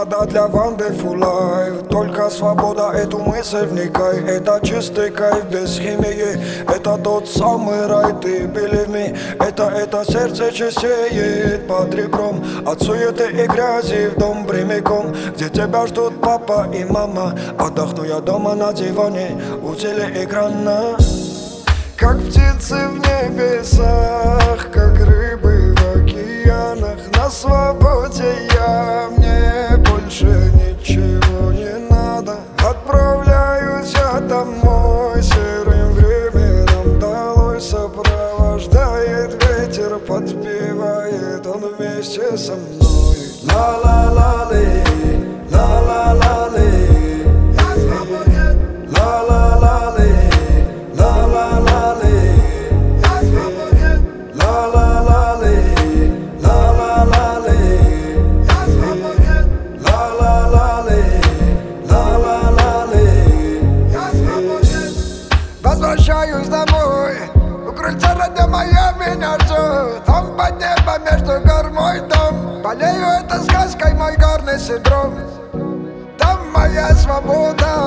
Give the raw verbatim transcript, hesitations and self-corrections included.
вода для Ванды Фулай. Только свобода, эту мысль вникай. Это чистый кайф без химии. Это тот самый рай, ты believe me. Это, это сердце чистеет под ребром от суеты и грязи в дом прямиком, где тебя ждут папа и мама. Отдохну я дома на диване у телеэкрана. Как птицы в небесах, как рыбы в океанах. На свободе я, мне больше ничего не надо. Отправляюсь я домой, серым временем долой. Сопровождает ветер, подпевает он вместе со мной. Ла-ла-ла-ли, ла-ла-ла-ли. Возвращаюсь домой, у крыльца родня моя меня ждет. Там под небом между гор мой дом. Болею этой сказкой, мой горный синдром. Там моя свобода.